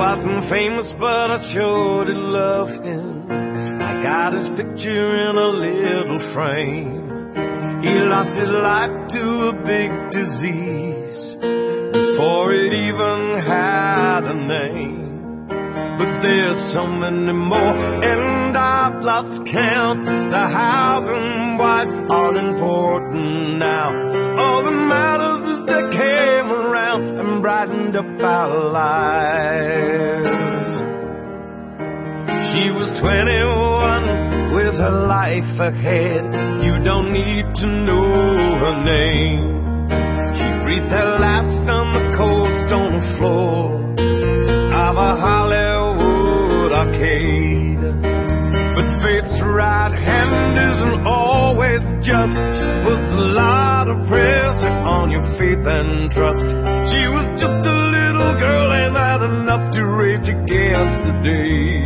wasn't famous, but I sure did love him. I got his picture in a little frame. He lost his life to a big disease before it even had a name. But there's so many more, and I've lost count. The hows and whys aren't important now. All that matters is they came around and brightened up our lives. She was 21 with her life ahead. You don't need to know her name. She breathed her last on the cold stone floor of a Hollywood arcade. But fate's right hand isn't always just. Puts a lot of pressure on your faith and trust. She was just a little girl, ain't that enough to rage against the day?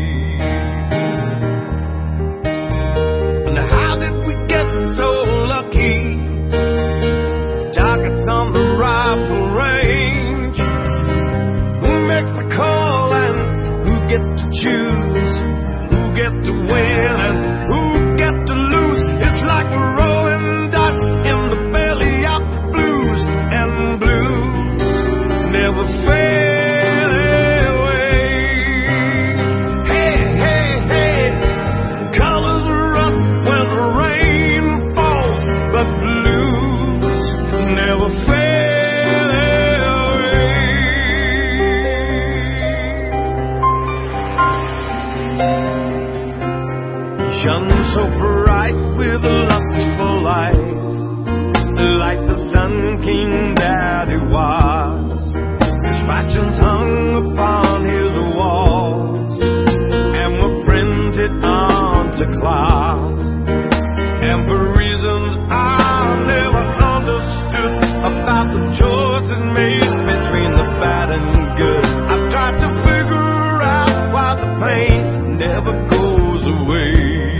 And how did we get so lucky? Targets on the rifle range. Who makes the call and who get to choose? Who get to win and who get to lose? It's like we're rolling dice in the belly of the blues, and blues never fade away. Hey, hey, hey, colors run when the rain falls, but blues never fade away. Shone so bright with a lustful light, like the Sun King that he was. His passions hung upon his walls and were printed onto cloth. And for reasons I never understood about the choices made between the bad and good, I've tried to figure out why the pain never goes away.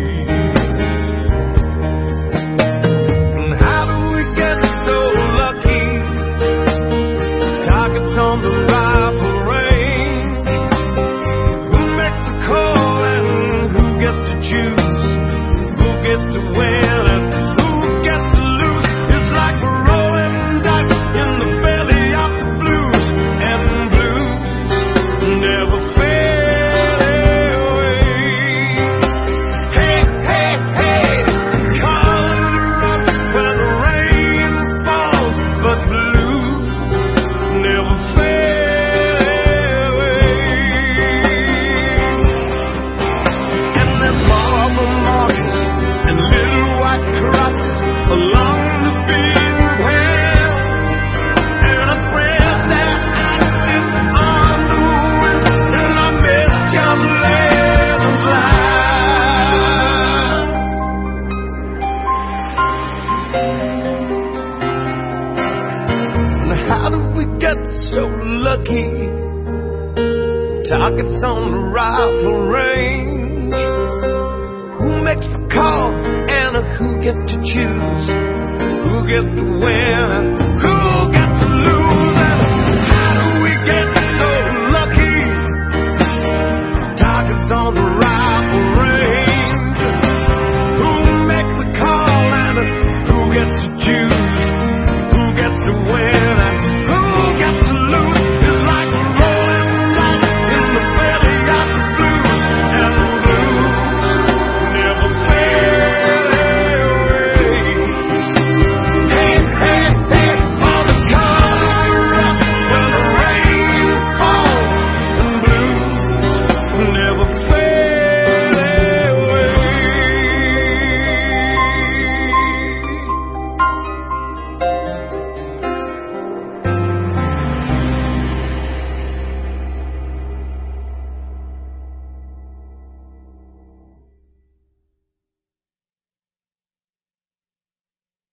On the rifle range, who makes the call and who gets to choose? Who gets to win and who gets to lose? It's like we're rolling dice in the belly of the blues, and blues never fade away. Hey, hey, hey, colors rough when the rain falls, but blues never fade away. And there's marble markers and little white crosses along the beaten path, and I spread their ashes on the wind, and I miss your last life. And how did we get so lucky? Targets on the rifle range. Who makes the call and who gets to choose? Who gets to win?